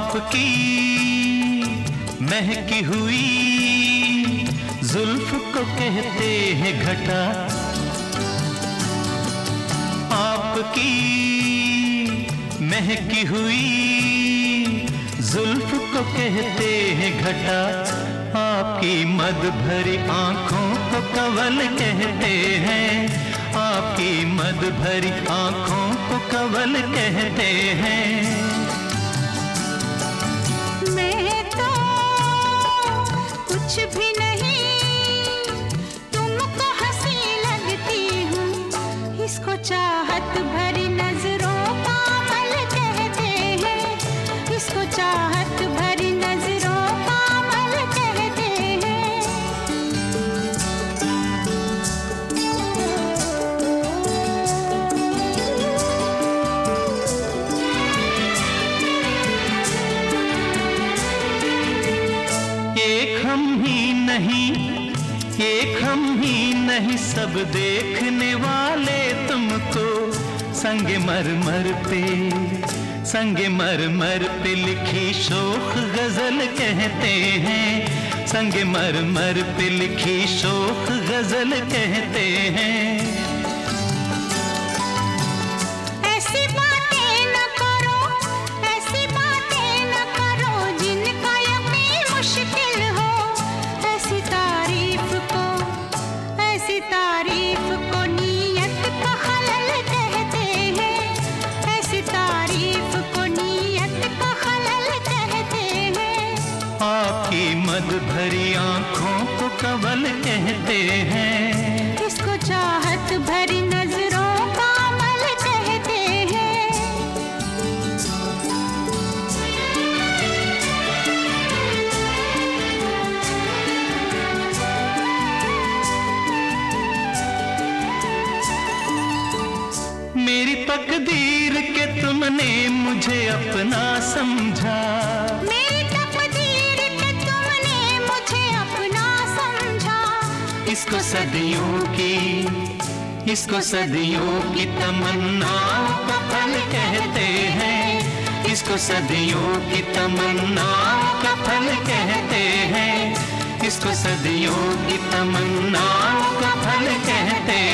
आपकी महकी हुई जुल्फ को कहते हैं घटा, आपकी महकी हुई जुल्फ को कहते हैं घटा, आपकी मद भरी आंखों को कंवल कहते हैं, आपकी मद भरी आंखों को कंवल कहते हैं। मैं तो कुछ भी नहीं तुमको हंसी लगती हूँ, इसको चाहत भरी नजरों का अमल कहते हैं, इसको चाहत भरी नजरों का अमल कहते हैं। एक हम ही नहीं, एक हम ही नहीं, सब देखने वाले तुमको संगे मरमर पे, संगे मरमर पे लिखी शोख गजल कहते हैं, संगे मरमर पे लिखी शोख गजल कहते हैं। ऐसी बातें न करो, ऐसी बातें न करो जिनका यकीन मुश्किल हो, ऐसी तारीफ को नीयत का खलल कहते हैं, ऐसी तारीफ को नीयत का खलल कहते हैं। आपकी मद भरी आंखों को कंवल कहते हैं, इसको चाहत भरी नजरों का अमल कहते हैं। मेरी तकदीर के तुमने मुझे अपना समझा, मेरी तकदीर के तुमने मुझे अपना समझा, इसको सदियों की, इसको सदियों की तमन्नाओं का फल कहते हैं, इसको सदियों की तमन्नाओं का फल कहते हैं, इसको सदियों की तमन्नाओं का फल कहते